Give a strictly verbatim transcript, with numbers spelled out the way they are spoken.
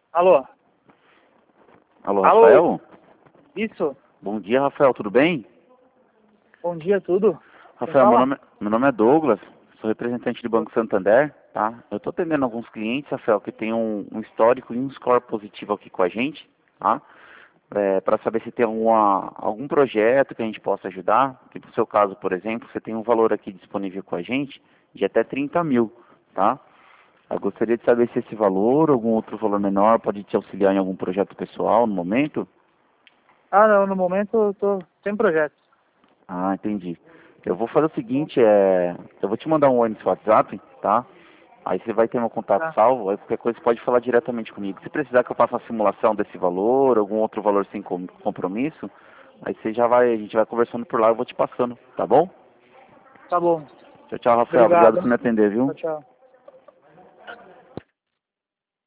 Alô? Alô, Alô? Rafael? Isso? Bom dia, Rafael, tudo bem? Bom dia, tudo? Quem Rafael, meu fala? nome, meu nome é Douglas, sou representante do Banco Santander, tá? Eu estou atendendo alguns clientes, Rafael, que tem um, um histórico e um score positivo aqui com a gente, tá? É, para saber se tem alguma, algum projeto que a gente possa ajudar. Que no seu caso, por exemplo, você tem um valor aqui disponível com a gente de até trinta mil, tá? Eu gostaria de saber se esse valor ou algum outro valor menor pode te auxiliar em algum projeto pessoal no momento. Ah, não, no momento eu tô sem projeto. Ah, entendi. Eu vou fazer o seguinte, é, eu vou te mandar um oi no seu WhatsApp, tá? Aí você vai ter meu contato Tá, salvo, aí qualquer coisa você pode falar diretamente comigo. Se precisar que eu faça uma simulação desse valor, algum outro valor sem com- compromisso, aí você já vai, a gente vai conversando por lá, eu vou te passando, tá bom? tá bom. Tchau, tchau, Rafael. Obrigado Obrigado, por hein? me atender, viu? Tchau, tchau.